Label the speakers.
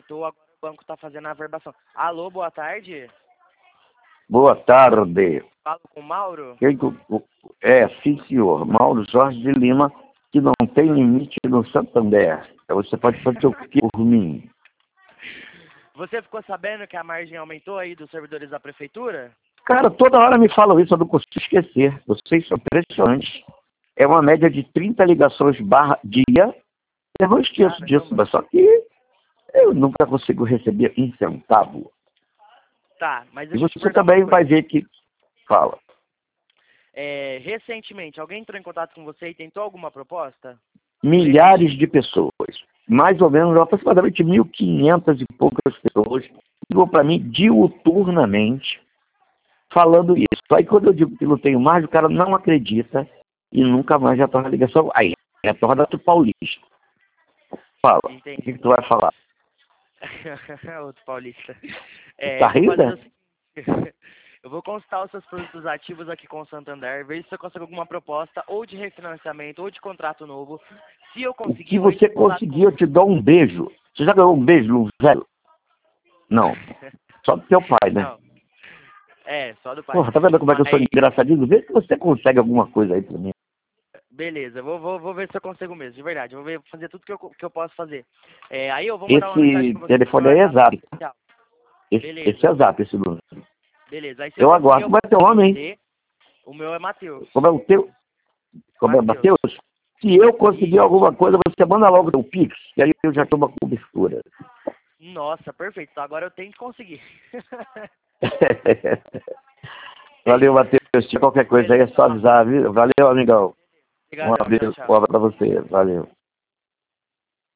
Speaker 1: cortou, agora o banco está fazendo a averbação. Alô, boa tarde.
Speaker 2: Boa tarde.
Speaker 1: Falo com o Mauro?
Speaker 2: Sim, senhor. Mauro Jorge de Lima, que não tem limite no Santander. Você pode fazer o que por mim?
Speaker 1: Você ficou sabendo que a margem aumentou aí dos servidores da prefeitura?
Speaker 2: Cara, toda hora me falam isso, eu não consigo esquecer. Vocês são impressionantes. É uma média de 30 ligações barra dia. Eu não esqueço disso, mas só que eu nunca consigo receber um centavo.
Speaker 1: Tá, mas
Speaker 2: E
Speaker 1: deixa eu te
Speaker 2: você
Speaker 1: perguntar
Speaker 2: também
Speaker 1: uma
Speaker 2: vai
Speaker 1: coisa.
Speaker 2: ver que... Fala.
Speaker 1: Recentemente, alguém entrou em contato com você e tentou alguma proposta?
Speaker 2: Milhares de pessoas, mais ou menos aproximadamente 1.500 e poucas pessoas, ligam para mim diuturnamente falando isso. Aí quando eu digo que não tenho mais, o cara não acredita e nunca mais retorna a ligação. Aí retorna do paulista. Fala,
Speaker 1: Entendi.
Speaker 2: o que tu vai falar?
Speaker 1: Outro paulista.
Speaker 2: Tá
Speaker 1: Eu vou fazer
Speaker 2: rindo?
Speaker 1: o seguinte. Eu vou consultar os seus produtos ativos aqui com o Santander, ver se eu consigo alguma proposta ou de refinanciamento ou de contrato novo. Se eu
Speaker 2: O
Speaker 1: conseguir,
Speaker 2: que
Speaker 1: eu entro
Speaker 2: você
Speaker 1: em contato
Speaker 2: conseguir, eu te dou um beijo. Você já ganhou um beijo no velho? Não. Só do teu pai, né?
Speaker 1: Não. Só do pai.
Speaker 2: Porra, tá vendo como é que eu sou
Speaker 1: Mas,
Speaker 2: engraçadinho? Vê se você consegue alguma coisa aí pra mim.
Speaker 1: beleza, vou ver se eu consigo mesmo, de verdade. Vou ver, fazer tudo que eu posso fazer. Aí eu vou mandar uma mensagem
Speaker 2: Esse
Speaker 1: pra você no
Speaker 2: telefone
Speaker 1: meu
Speaker 2: é
Speaker 1: WhatsApp
Speaker 2: exato.
Speaker 1: oficial.
Speaker 2: Esse é
Speaker 1: Beleza,
Speaker 2: exato, esse número.
Speaker 1: beleza. Aí se eu
Speaker 2: Eu
Speaker 1: conseguir,
Speaker 2: aguardo.
Speaker 1: eu
Speaker 2: Como é
Speaker 1: mando
Speaker 2: teu
Speaker 1: pra
Speaker 2: nome, hein?
Speaker 1: você. O meu é Matheus.
Speaker 2: Como é o teu? Como é
Speaker 1: Matheus.
Speaker 2: Matheus? Se eu conseguir alguma coisa, você manda logo o Pix, que aí eu já tomo a cobertura.
Speaker 1: Nossa, perfeito. Então agora eu tenho que conseguir.
Speaker 2: Valeu, Matheus. Se qualquer coisa aí é
Speaker 1: Beleza,
Speaker 2: só avisar, viu? Valeu, amigão. Um
Speaker 1: obrigadão. Tchau,
Speaker 2: abraço
Speaker 1: tchau.
Speaker 2: pra você. Valeu.